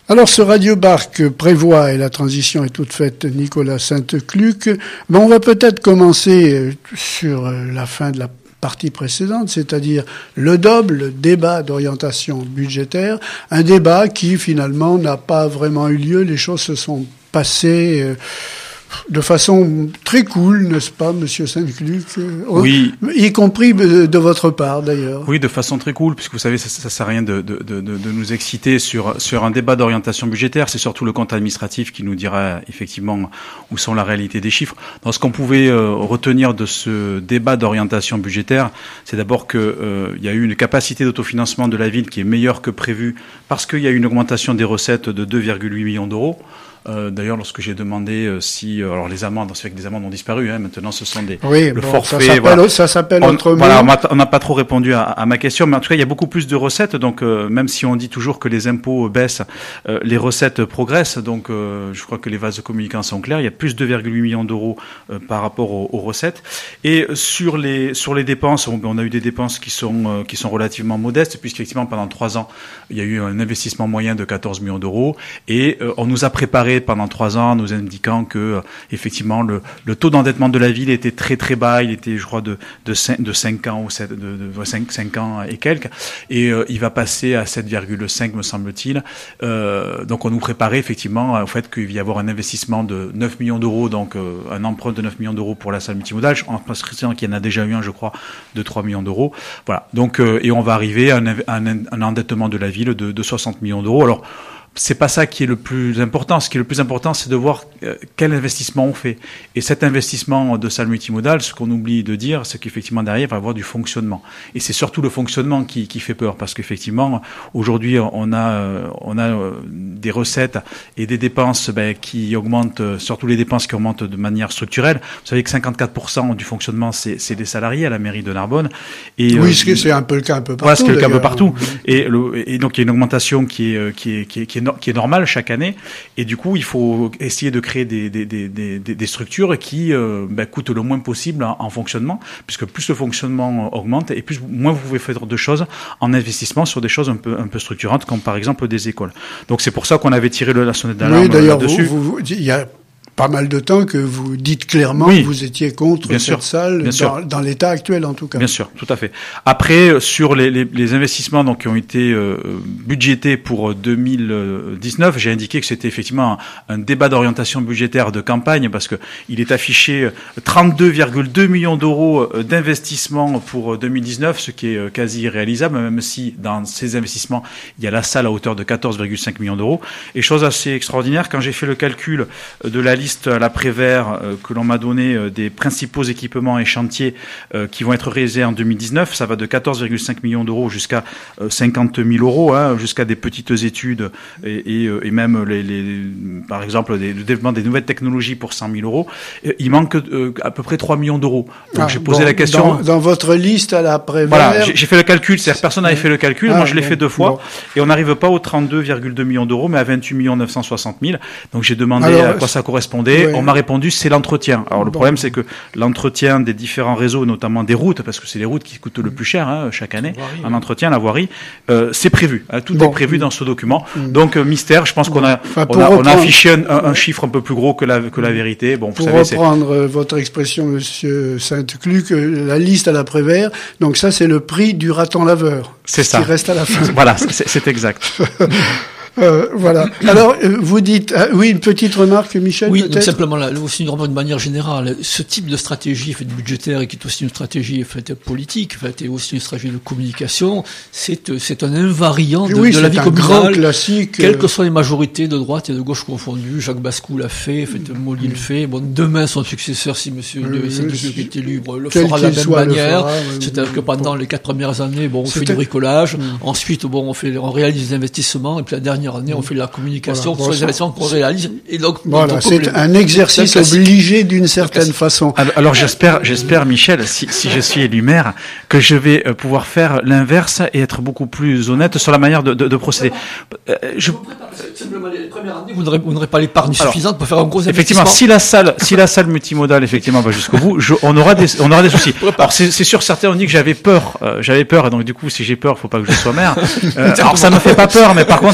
Alors, ce radiobar que prévoit, et la transition est toute faite, Nicolas Sainte-Cluc, ben on va peut-être commencer sur la fin de la partie précédente, c'est-à-dire le débat d'orientation budgétaire, un débat qui finalement n'a pas vraiment eu lieu, les choses se sont passées de façon très cool, n'est-ce pas, Monsieur Sainte-Cluc? Oui. Y compris de votre part, d'ailleurs. Oui, de façon très cool, puisque vous savez, ça sert à rien de nous exciter sur un débat d'orientation budgétaire. C'est surtout le compte administratif qui nous dira effectivement où sont la réalité des chiffres. Dans ce qu'on pouvait retenir de ce débat d'orientation budgétaire, c'est d'abord que il y a eu une capacité d'autofinancement de la ville qui est meilleure que prévu parce qu'il y a eu une augmentation des recettes de 2,8 millions d'euros. D'ailleurs, lorsque j'ai demandé si, alors les amendes, c'est vrai que les amendes ont disparu. Maintenant, ce sont le forfait. Ça s'appelle autrement. Voilà, on n'a pas trop répondu à ma question, mais en tout cas, il y a beaucoup plus de recettes. Donc, même si on dit toujours que les impôts baissent, les recettes progressent. Donc, je crois que les vases communicants sont clairs. Il y a plus de 2,8 millions d'euros par rapport aux recettes. Et sur les dépenses, on a eu des dépenses qui sont relativement modestes, puisqu'effectivement, pendant 3 ans, il y a eu un investissement moyen de 14 millions d'euros, et on nous a préparé pendant 3 ans, nous indiquant que effectivement le taux d'endettement de la ville était très très bas. Il était, je crois, de 5 ans ou 5 ans et quelques, et il va passer à 7,5 me semble-t-il. Donc on nous préparait effectivement au fait qu'il va y avoir un investissement de 9 millions d'euros, donc un emprunt de 9 millions d'euros pour la salle multimodale, en précisant qu'il y en a déjà eu un, je crois, de 3 millions d'euros. Voilà. Donc et on va arriver à un endettement de la ville de 60 millions d'euros. Alors c'est pas ça qui est le plus important. Ce qui est le plus important, c'est de voir quel investissement on fait. Et cet investissement de salle multimodale, ce qu'on oublie de dire, c'est qu'effectivement derrière, il va y avoir du fonctionnement. Et c'est surtout le fonctionnement qui fait peur, parce qu'effectivement, aujourd'hui, on a des recettes et des dépenses qui augmentent, surtout les dépenses qui augmentent de manière structurelle. Vous savez que 54% du fonctionnement, c'est des salariés à la mairie de Narbonne. Et oui, c'est un peu le cas un peu partout. Voilà, c'est le cas un peu partout. Et donc il y a une augmentation qui est normale chaque année, et du coup il faut essayer de créer des structures qui coûtent le moins possible en fonctionnement, puisque plus le fonctionnement augmente et moins vous pouvez faire de choses en investissement sur des choses un peu structurantes, comme par exemple des écoles. Donc c'est pour ça qu'on avait tiré la sonnette d'alarme. Oui, d'ailleurs, là-dessus. Il y a pas mal de temps que vous dites clairement que vous étiez contre cette salle, dans l'état actuel en tout cas. Bien sûr, tout à fait. Après, sur les investissements donc qui ont été budgétés pour 2019, j'ai indiqué que c'était effectivement un débat d'orientation budgétaire de campagne, parce que il est affiché 32,2 millions d'euros d'investissement pour 2019, ce qui est quasi irréalisable, même si dans ces investissements, il y a la salle à hauteur de 14,5 millions d'euros. Et chose assez extraordinaire, quand j'ai fait le calcul de la liste à l'après-vert que l'on m'a donné des principaux équipements et chantiers qui vont être réalisés en 2019, ça va de 14,5 millions d'euros jusqu'à 50 000 euros, jusqu'à des petites études et même par exemple le développement des nouvelles technologies pour 100 000 euros. Il manque à peu près 3 millions d'euros. Donc j'ai posé la question. Dans votre liste à l'après-vert. Voilà, j'ai fait le calcul, c'est-à-dire personne n'avait fait le calcul, moi je l'ai fait 2 fois, et on n'arrive pas aux 32,2 millions d'euros, mais à 28 960 000. Donc j'ai demandé à quoi ça correspondait. On m'a répondu, c'est l'entretien. Alors le problème, c'est que l'entretien des différents réseaux, notamment des routes, parce que c'est les routes qui coûtent le plus cher chaque année, en entretien, la voirie, c'est prévu. Tout est prévu dans ce document. Donc mystère, je pense qu'on a affiché un chiffre un peu plus gros que la vérité. Bon, pour reprendre votre expression, Monsieur Sainte-Cluc, la liste à l'après-vert, donc ça c'est le prix du raton laveur. C'est ça. Qui reste à la fin. Voilà, c'est exact. Voilà. Alors, vous dites, oui, une petite remarque, Michel, oui, peut-être. Donc simplement là, aussi une remarque de manière générale. Ce type de stratégie faite budgétaire et qui est aussi une stratégie faite politique, et aussi une stratégie de communication, c'est un invariant de la vie communale. Classique. Quelles que soient les majorités de droite et de gauche confondues. Jacques Bascou l'a fait, Molly le fait. Bon, demain, son successeur, si monsieur Sainte-Cluc est élu, le fera de la même manière. C'est-à-dire que pendant les 4 premières années, on fait du bricolage. Ensuite, on réalise des investissements. Et puis la dernière année, on fait de la communication sur les investissements qu'on réalise. Et donc, c'est un exercice obligé d'une certaine façon. Alors j'espère, Michel, si je suis élu maire, que je vais pouvoir faire l'inverse et être beaucoup plus honnête sur la manière de procéder. Simplement, les premières années, vous n'aurez pas l'épargne suffisante pour faire un gros investissement. Effectivement, si la salle multimodale effectivement va jusqu'au bout, on aura des soucis. Alors c'est sûr, certains ont dit que j'avais peur, et donc du coup, si j'ai peur, faut pas que je sois maire. Alors ça me fait pas peur, mais par contre, c'est vrai que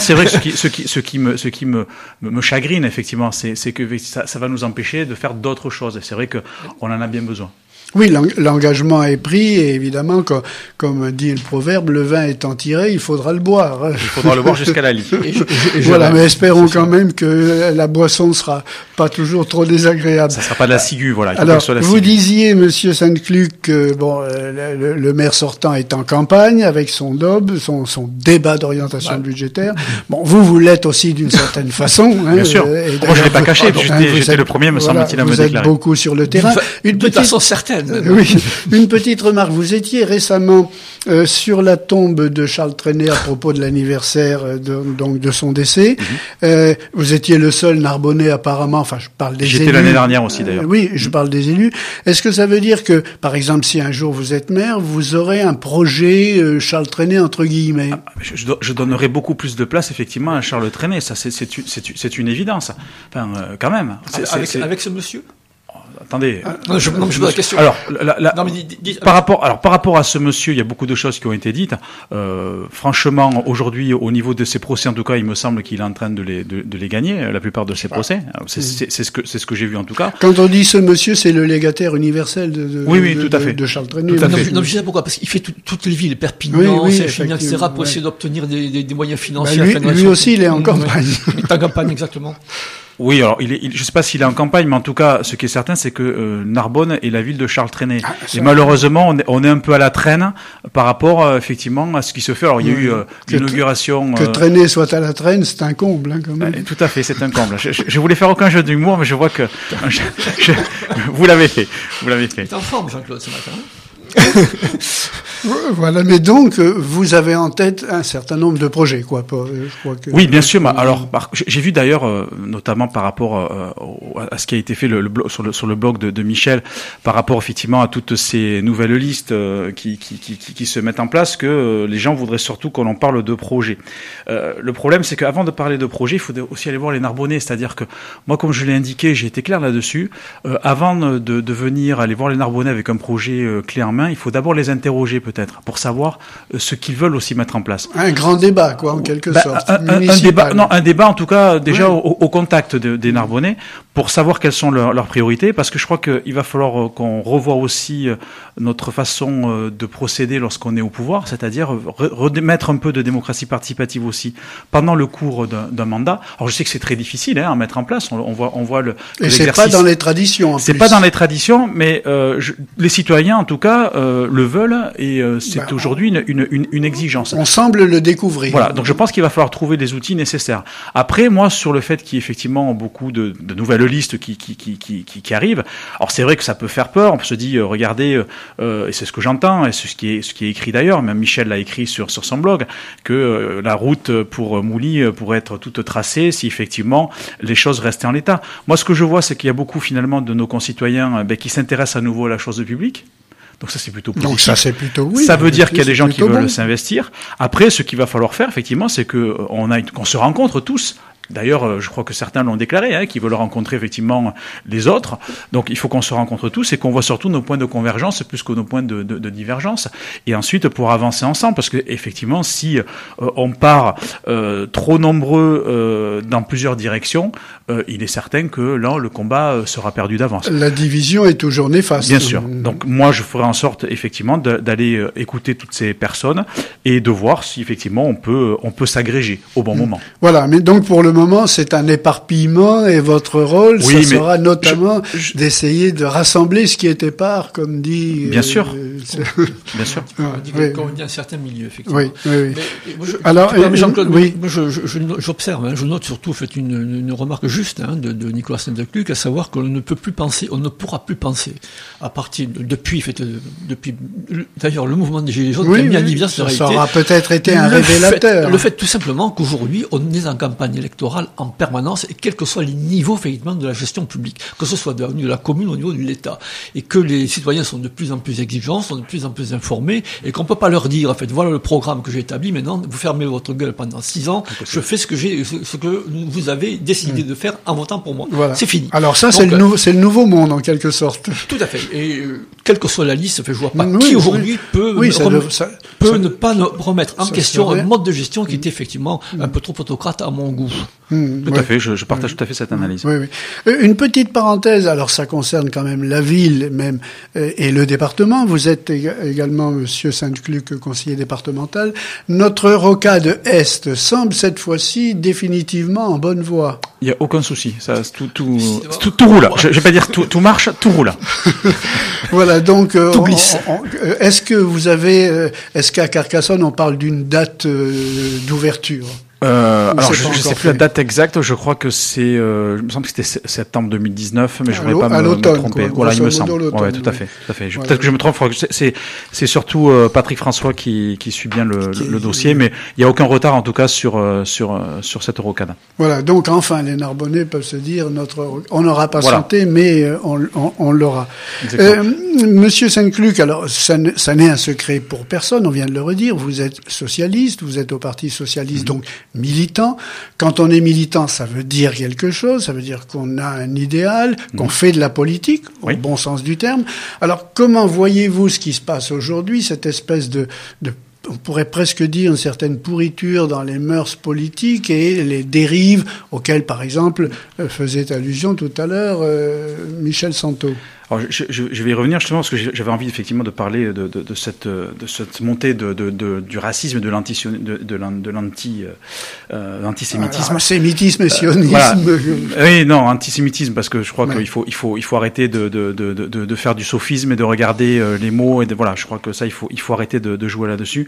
ce qui me chagrine effectivement, c'est que ça va nous empêcher de faire d'autres choses. Et c'est vrai que on en a bien besoin. Oui, l'engagement est pris et évidemment, comme dit le proverbe, le vin étant tiré, il faudra le boire. Il faudra le boire jusqu'à la lie. Voilà, mais espérons quand même que la boisson ne sera pas toujours trop désagréable. Ça ne sera pas de la ciguë, voilà. Alors, vous disiez, Monsieur Sainte-Cluc, que le maire sortant est en campagne avec son DOB, son débat d'orientation budgétaire. Bon, vous l'êtes aussi d'une certaine façon. Bien sûr. Moi, je ne l'ai pas caché. J'étais le premier, me semble-t-il, à me déclarer. Vous êtes beaucoup sur le terrain. De façon certaine. Oui, une petite remarque. Vous étiez récemment sur la tombe de Charles Trenet à propos de l'anniversaire de son décès. Vous étiez le seul Narbonnais apparemment. Enfin, je parle des élus. J'étais l'année dernière aussi d'ailleurs. Oui, je parle des élus. Est-ce que ça veut dire que, par exemple, si un jour vous êtes maire, vous aurez un projet Charles Trenet entre guillemets? Je donnerai beaucoup plus de place effectivement à Charles Trenet. Ça, c'est une évidence. Enfin, quand même. Avec ce monsieur? Attendez. Non, je pose la question. Alors, par rapport à ce monsieur, il y a beaucoup de choses qui ont été dites. Franchement, aujourd'hui, au niveau de ses procès, en tout cas, il me semble qu'il est en train de les gagner, la plupart de ses procès. C'est ce que j'ai vu en tout cas. Quand on dit ce monsieur, c'est le légataire universel tout à fait. de Charles Trenet. Non, je sais pourquoi, parce qu'il fait toutes les villes, Perpignan, Saint-Chinian, etc., pour essayer d'obtenir des moyens financiers. Lui aussi, il est en campagne. Il est en campagne, exactement. Oui, alors je sais pas s'il est en campagne, mais en tout cas, ce qui est certain, c'est que Narbonne est la ville de Charles Trenet. Et malheureusement, on est un peu à la traîne par rapport effectivement à ce qui se fait. Alors il y a eu l'inauguration. Que Trenet soit à la traîne, c'est un comble, quand même. Tout à fait, c'est un comble. Je voulais faire aucun jeu d'humour, mais je vois que vous l'avez fait. T'es en forme, Jean-Claude, ce matin. Voilà, mais donc vous avez en tête un certain nombre de projets, quoi. Je crois que oui, bien sûr. Alors, j'ai vu d'ailleurs, notamment par rapport à ce qui a été fait sur le blog de Michel, par rapport effectivement à toutes ces nouvelles listes qui se mettent en place, que les gens voudraient surtout qu'on en parle de projets. Le problème, c'est qu'avant de parler de projets, il faut aussi aller voir les Narbonnais. C'est-à-dire que moi, comme je l'ai indiqué, j'ai été clair là-dessus. Avant de venir aller voir les Narbonnais avec un projet clé en main, il faut d'abord les interroger peut-être pour savoir ce qu'ils veulent aussi mettre en place. Un grand débat, quoi, en quelque sorte. Un débat en tout cas déjà au contact des Narbonnais pour savoir quelles sont leurs priorités, parce que je crois qu'il va falloir qu'on revoie aussi notre façon de procéder lorsqu'on est au pouvoir, c'est-à-dire remettre un peu de démocratie participative aussi pendant le cours d'un mandat. Alors je sais que c'est très difficile à mettre en place. On voit et c'est pas dans les traditions. C'est pas dans les traditions, mais les citoyens en tout cas le veulent et c'est aujourd'hui une exigence. On semble le découvrir. Voilà, donc je pense qu'il va falloir trouver les outils nécessaires. Après, moi, sur le fait qu'il y ait effectivement beaucoup de nouvelles listes qui arrivent, alors c'est vrai que ça peut faire peur. On se dit, regardez, et c'est ce que j'entends, et c'est ce qui est écrit d'ailleurs, même Michel l'a écrit sur son blog, que la route pour Mouly pourrait être toute tracée si effectivement les choses restaient en l'état. Moi, ce que je vois, c'est qu'il y a beaucoup finalement de nos concitoyens qui s'intéressent à nouveau à la chose publique. Donc ça, c'est plutôt positif. Donc ça, c'est plutôt oui. Ça veut dire qu'il y a des gens qui veulent s'investir. Après, ce qu'il va falloir faire, effectivement, c'est qu'on se rencontre tous. D'ailleurs, je crois que certains l'ont déclaré, qu'ils veulent rencontrer effectivement les autres. Donc, il faut qu'on se rencontre tous et qu'on voit surtout nos points de convergence plus que nos points de divergence. Et ensuite, pour avancer ensemble, parce que effectivement, si on part trop nombreux dans plusieurs directions, il est certain que là, le combat sera perdu d'avance. La division est toujours néfaste. Bien sûr. Donc, moi, je ferai en sorte effectivement d'aller écouter toutes ces personnes et de voir si effectivement on peut s'agréger au bon moment. Voilà. Mais donc, pour le moment, c'est un éparpillement et votre rôle, ça sera notamment d'essayer de rassembler ce qui est épars, comme dit... Bien sûr. Bien sûr. Comme on dit un certain milieu, effectivement. Oui. Mais, alors, Jean-Claude, j'observe, je note surtout, faites une remarque juste de Nicolas Sainte-Cluc, à savoir qu'on ne peut plus penser, on ne pourra plus penser, à partir depuis d'ailleurs, le mouvement des Gilets jaunes qui a mis en évidence la réalité. Ça aura peut-être été un révélateur. Le fait tout simplement qu'aujourd'hui, on est en campagne électorale en permanence, et quels que soient les niveaux effectivement de la gestion publique, que ce soit au niveau de la commune, au niveau de l'État, et que les citoyens sont de plus en plus exigeants, sont de plus en plus informés, et qu'on peut pas leur dire, en fait, voilà le programme que j'ai établi, maintenant, vous fermez votre gueule pendant 6 ans, je fais ce que vous avez décidé de faire en votant pour moi. Voilà. C'est fini. Alors ça, c'est le nouveau monde, en quelque sorte. Tout à fait. Et quelle que soit la liste, je vois pas qui aujourd'hui peut ne pas remettre en question un mode de gestion qui est effectivement un peu trop autocrate à mon goût. Tout à fait, je partage tout à fait cette analyse. Oui. Une petite parenthèse, alors ça concerne quand même la ville même et le département. Vous êtes également, Monsieur Sainte-Cluc, conseiller départemental. Notre rocade Est semble cette fois-ci définitivement en bonne voie. Il n'y a aucun souci, tout roule. Je vais pas dire tout marche, tout roule. Voilà, donc est-ce qu'à Carcassonne on parle d'une date d'ouverture? Alors je ne sais plus la date exacte, je crois que c'est, il me semble que c'était septembre 2019, mais je ne voudrais pas me tromper. Voilà, il me semble. Ouais, tout à fait. Peut-être que je me trompe, c'est surtout Patrick François qui suit bien le dossier, mais il n'y a aucun retard en tout cas sur cette rocade. Voilà, donc enfin les Narbonnais peuvent se dire on n'aura pas santé, mais on l'aura. Monsieur Sainte-Cluc, alors ça n'est un secret pour personne, on vient de le redire, vous êtes socialiste, vous êtes au Parti socialiste, donc militant. Quand on est militant, ça veut dire quelque chose, ça veut dire qu'on a un idéal, qu'on fait de la politique, au bon sens du terme. Alors, comment voyez-vous ce qui se passe aujourd'hui, cette espèce de on pourrait presque dire une certaine pourriture dans les mœurs politiques et les dérives auxquelles, par exemple, faisait allusion tout à l'heure Michel Santo? Alors, je vais y revenir justement parce que j'avais envie effectivement de parler de cette montée du racisme, de l'antisémitisme. Sémitisme et sionisme. Voilà. Oui, non, antisémitisme parce que je crois qu'il faut arrêter de faire du sophisme et de regarder les mots et voilà, je crois que ça il faut arrêter de jouer là-dessus.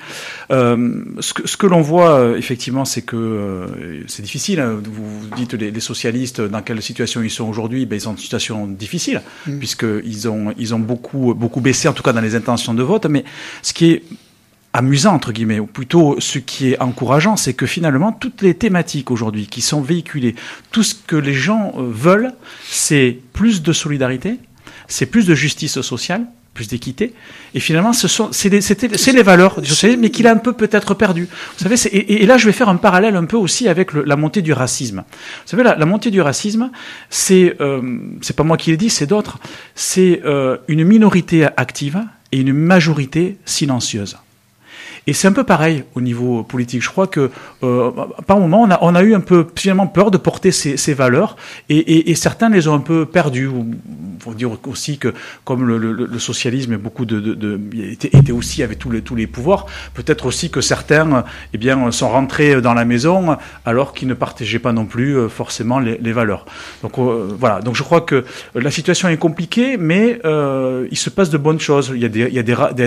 Ce que l'on voit effectivement, c'est que c'est difficile. Hein. Vous dites les socialistes dans quelle situation ils sont aujourd'hui, ils sont en situation difficile puisque ils ont beaucoup baissé, en tout cas dans les intentions de vote. Mais ce qui est amusant, entre guillemets, ou plutôt ce qui est encourageant, c'est que finalement, toutes les thématiques aujourd'hui qui sont véhiculées, tout ce que les gens veulent, c'est plus de solidarité, c'est plus de justice sociale, plus d'équité, et finalement, c'est les valeurs du socialisme, mais qu'il a un peu peut-être perdu. Vous savez, et là, je vais faire un parallèle un peu aussi avec la montée du racisme. Vous savez, la montée du racisme, c'est pas moi qui l'ai dit, c'est d'autres. C'est une minorité active et une majorité silencieuse. Et c'est un peu pareil au niveau politique. Je crois que par moment, on a eu un peu finalement peur de porter ces valeurs, et certains les ont un peu perdues. Il faut dire aussi que comme le socialisme et beaucoup était aussi avec tous les pouvoirs, peut-être aussi que certains sont rentrés dans la maison alors qu'ils ne partageaient pas non plus forcément les valeurs. Donc voilà. Donc je crois que la situation est compliquée, mais il se passe de bonnes choses. Il y a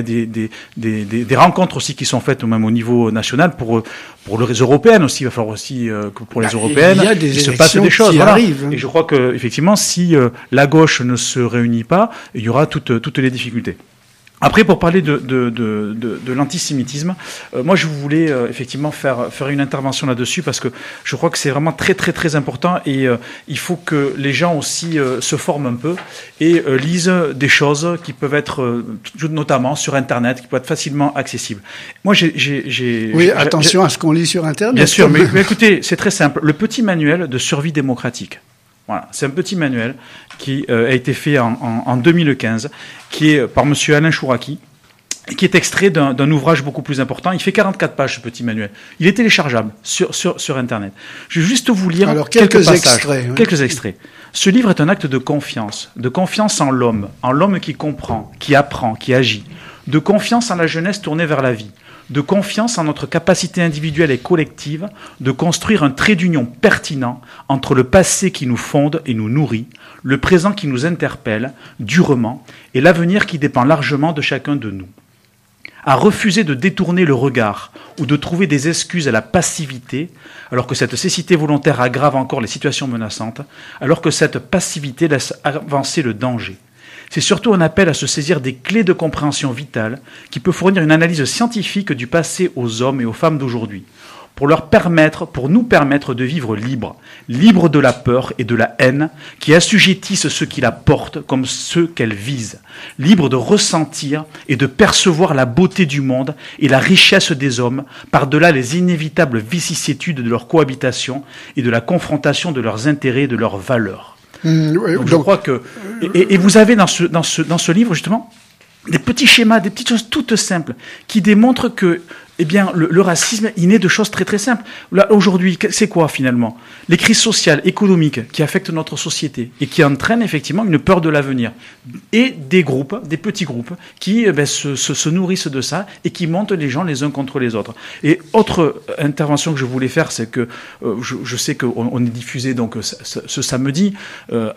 des rencontres aussi qui sont faites même au niveau national pour les européennes aussi. Il va falloir aussi que pour les européennes, il se passe des choses. Voilà. Arrivent. Et je crois que effectivement, si la gauche ne se réunit pas, il y aura toutes les difficultés. Après, pour parler de l'antisémitisme, moi je voulais effectivement faire une intervention là-dessus parce que je crois que c'est vraiment très très très important et il faut que les gens aussi se forment un peu et lisent des choses qui peuvent être notamment sur Internet, qui peuvent être facilement accessibles. Moi attention à ce qu'on lit sur Internet. Bien sûr, mais écoutez, c'est très simple. Le petit manuel de survie démocratique. Voilà, c'est un petit manuel qui a été fait en 2015, qui est par monsieur Alain Chouraki, qui est extrait d'un ouvrage beaucoup plus important. Il fait 44 pages, ce petit manuel. Il est téléchargeable sur Internet. Je vais juste vous lire quelques passages, quelques extraits. Ce livre est un acte de confiance en l'homme qui comprend, qui apprend, qui agit, de confiance en la jeunesse tournée vers la vie, de confiance en notre capacité individuelle et collective de construire un trait d'union pertinent entre le passé qui nous fonde et nous nourrit, le présent qui nous interpelle durement et l'avenir qui dépend largement de chacun de nous. À refuser de détourner le regard ou de trouver des excuses à la passivité, alors que cette cécité volontaire aggrave encore les situations menaçantes, alors que cette passivité laisse avancer le danger. C'est surtout un appel à se saisir des clés de compréhension vitale qui peut fournir une analyse scientifique du passé aux hommes et aux femmes d'aujourd'hui, pour nous permettre de vivre libre de la peur et de la haine qui assujettissent ceux qui la portent comme ceux qu'elle vise, libre de ressentir et de percevoir la beauté du monde et la richesse des hommes par-delà les inévitables vicissitudes de leur cohabitation et de la confrontation de leurs intérêts et de leurs valeurs. Donc je crois que et vous avez dans ce livre justement des petits schémas, des petites choses toutes simples qui démontrent que le racisme, il naît de choses très très simples. Là, aujourd'hui, c'est quoi finalement? Les crises sociales, économiques qui affectent notre société et qui entraînent effectivement une peur de l'avenir. Et des groupes, des petits groupes, qui se nourrissent de ça et qui montent les gens les uns contre les autres. Et autre intervention que je voulais faire, c'est que je sais qu'on est diffusé donc ce samedi le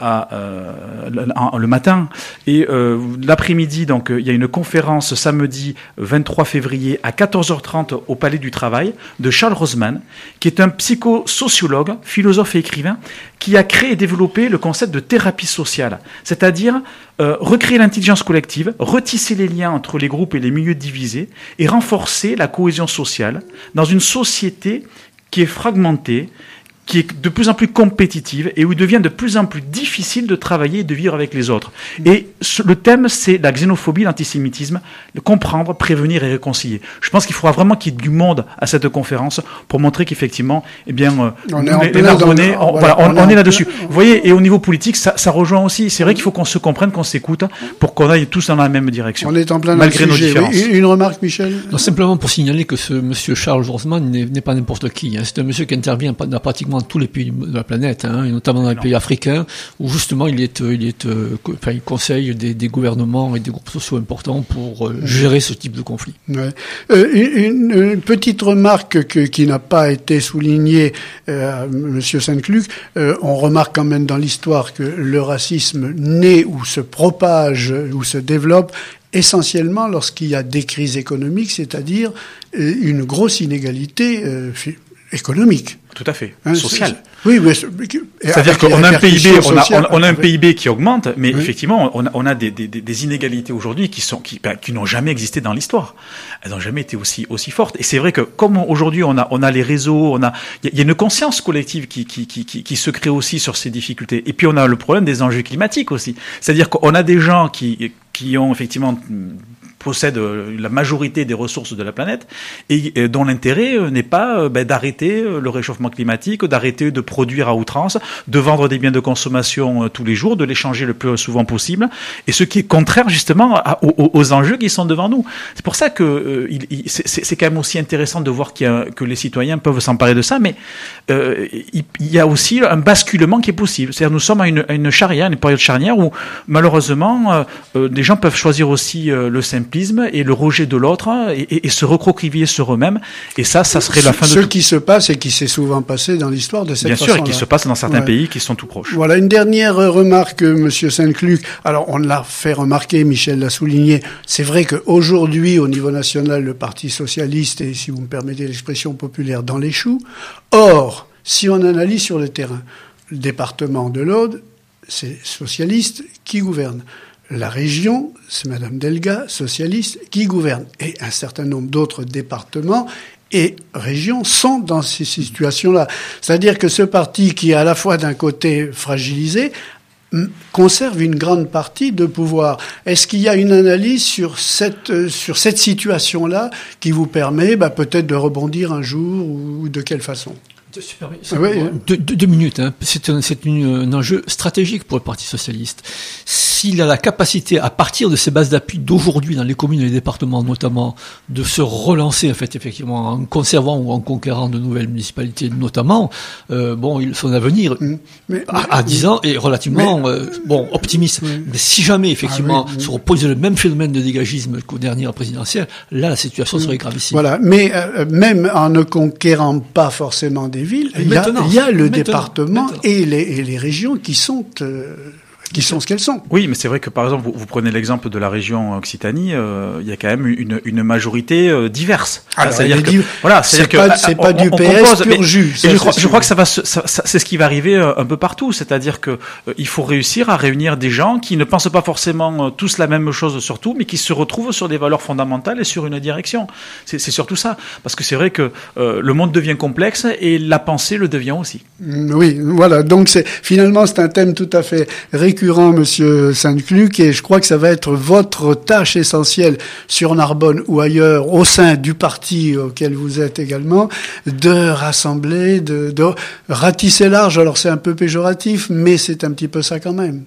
matin et l'après-midi, donc il y a une conférence samedi 23 février à 14h30 au Palais du Travail de Charles Roseman, qui est un psychosociologue, philosophe et écrivain, qui a créé et développé le concept de thérapie sociale, c'est-à-dire recréer l'intelligence collective, retisser les liens entre les groupes et les milieux divisés et renforcer la cohésion sociale dans une société qui est fragmentée, qui est de plus en plus compétitive et où il devient de plus en plus difficile de travailler et de vivre avec les autres. Et le thème, c'est la xénophobie, l'antisémitisme, le comprendre, prévenir et réconcilier. Je pense qu'il faudra vraiment qu'il y ait du monde à cette conférence pour montrer qu'effectivement, les Narbonnais, on est là-dessus. Vous voyez, et au niveau politique, ça rejoint aussi. C'est vrai qu'il faut qu'on se comprenne, qu'on s'écoute pour qu'on aille tous dans la même direction. On est en plein malgré nos différences. Oui, une remarque, Michel? Non, simplement pour signaler que ce monsieur Charles Roseman n'est pas n'importe qui. C'est un monsieur qui intervient dans pratiquement tous les pays de la planète, et notamment dans les pays africains, où justement il conseille des gouvernements et des groupes sociaux importants pour gérer ce type de conflit. Ouais. Une petite remarque qui n'a pas été soulignée, Monsieur Saint-Cluc, on remarque quand même dans l'histoire que le racisme naît ou se propage ou se développe essentiellement lorsqu'il y a des crises économiques, c'est-à-dire une grosse inégalité économique. Tout à fait. Sociale. Oui, mais c'est-à-dire qu'on a un PIB, on a un PIB qui augmente, mais effectivement, on a des inégalités aujourd'hui qui n'ont jamais existé dans l'histoire. Elles n'ont jamais été aussi fortes. Et c'est vrai que comme aujourd'hui on a les réseaux, il y a une conscience collective qui se crée aussi sur ces difficultés. Et puis on a le problème des enjeux climatiques aussi. C'est-à-dire qu'on a des gens qui ont effectivement possèdent la majorité des ressources de la planète et dont l'intérêt n'est pas d'arrêter le réchauffement climatique, d'arrêter de produire à outrance, de vendre des biens de consommation tous les jours, de les changer le plus souvent possible, et ce qui est contraire justement aux enjeux qui sont devant nous. C'est pour ça que c'est quand même aussi intéressant de voir que les citoyens peuvent s'emparer de ça, mais il y a aussi un basculement qui est possible. C'est-à-dire nous sommes à une période charnière où malheureusement des gens peuvent choisir aussi le simplisme et le rejet de l'autre et se recroqueviller sur eux-mêmes, et ça serait la fin de tout. Ce qui se passe et qui s'est souvent passé dans l'histoire de cette façon-là. Bien sûr, et qui se passe dans certains pays qui sont tout proches. Voilà, une dernière remarque, Monsieur Saint-Cluc. Alors, on l'a fait remarquer, Michel l'a souligné, c'est vrai qu'aujourd'hui, au niveau national, le Parti socialiste est, si vous me permettez l'expression populaire, dans les choux. Or, si on analyse sur le terrain, le département de l'Aude, c'est socialiste qui gouverne. La région, c'est Madame Delga, socialiste, qui gouverne. Et un certain nombre d'autres départements et régions sont dans ces situations-là. C'est-à-dire que ce parti qui est à la fois d'un côté fragilisé, conserve une grande partie de pouvoir. Est-ce qu'il y a une analyse sur cette situation-là qui vous permet peut-être de rebondir un jour ou de quelle façon ? Deux minutes. C'est un enjeu stratégique pour le Parti socialiste. S'il a la capacité, à partir de ses bases d'appui d'aujourd'hui dans les communes et les départements notamment, de se relancer effectivement en conservant ou en conquérant de nouvelles municipalités notamment, son avenir à 10 ans est relativement optimiste. Mais si jamais effectivement se repose le même phénomène de dégagisme qu'aux dernières présidentielles, là la situation serait gravissime. Voilà. Mais même en ne conquérant pas forcément des villes, il y a le département et les régions qui sont ce qu'elles sont. Oui, mais c'est vrai que par exemple, vous prenez l'exemple de la région Occitanie, il y a quand même une majorité diverse. C'est-à-dire pas du PS pur jus. Et je crois que c'est ce qui va arriver un peu partout. C'est-à-dire que il faut réussir à réunir des gens qui ne pensent pas forcément tous la même chose sur tout, mais qui se retrouvent sur des valeurs fondamentales et sur une direction. C'est surtout ça. Parce que c'est vrai que le monde devient complexe et la pensée le devient aussi. Oui, voilà. Donc finalement, c'est un thème tout à fait récurrent, Monsieur Saint-Cluc, et je crois que ça va être votre tâche essentielle sur Narbonne ou ailleurs, au sein du parti auquel vous êtes également, de rassembler, de ratisser large. Alors c'est un peu péjoratif, mais c'est un petit peu ça quand même.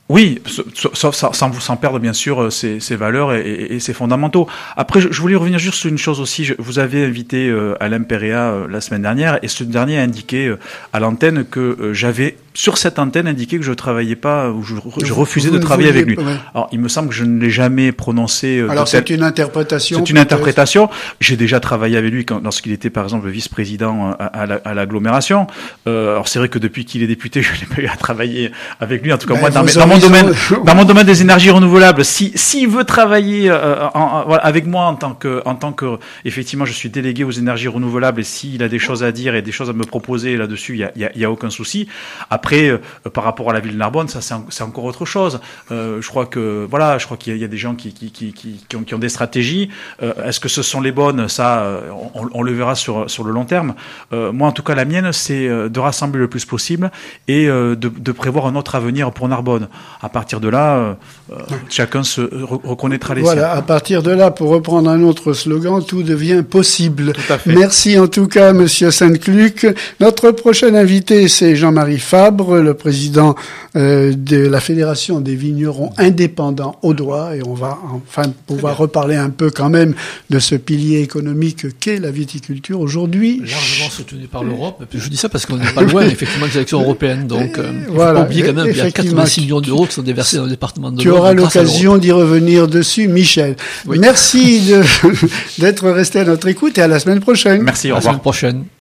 Oui, sauf sans perdre bien sûr ses valeurs et ses fondamentaux. Après, je voulais revenir juste sur une chose aussi. Vous avez invité Alain Péréa la semaine dernière, et ce dernier a indiqué à l'antenne que j'avais sur cette antenne indiqué que je travaillais pas, ou je refusais de travailler avec lui. Ouais. Alors, il me semble que je ne l'ai jamais prononcé. Alors, c'est une interprétation. C'est une interprétation. J'ai déjà travaillé avec lui lorsqu'il était, par exemple, vice-président à l'agglomération. Alors, c'est vrai que depuis qu'il est député, je n'ai pas eu à travailler avec lui. En tout cas, moi, dans mon domaine des énergies renouvelables, s'il veut travailler avec moi en tant que effectivement, je suis délégué aux énergies renouvelables, et s'il a des choses à dire et des choses à me proposer là-dessus, il y a aucun souci. Après, par rapport à la ville de Narbonne, ça c'est encore autre chose. Je crois qu'il y a des gens qui ont des stratégies. Est-ce que ce sont les bonnes? Ça, on le verra sur le long terme. Moi, en tout cas, la mienne, c'est de rassembler le plus possible et de prévoir un autre avenir pour Narbonne. À partir de là, chacun se reconnaîtra les siens. Voilà, à partir de là, pour reprendre un autre slogan, tout devient possible. Tout à fait. Merci en tout cas, Monsieur Sainte-Cluc. Notre prochain invité, c'est Jean-Marie Fabre, le président de la Fédération des vignerons indépendants audois, et on va enfin pouvoir reparler un peu quand même de ce pilier économique qu'est la viticulture aujourd'hui. Largement soutenu par l'Europe. Je dis ça parce qu'on n'est pas loin, effectivement, des élections européennes. Donc, voilà, il faut pas oublier quand même qu'il y a 86 millions d'euros qui sont déversés dans le département de l'Aude. Tu auras l'occasion d'y revenir dessus, Michel. Oui. Merci d'être resté à notre écoute, et à la semaine prochaine. Merci, au revoir. À la semaine prochaine.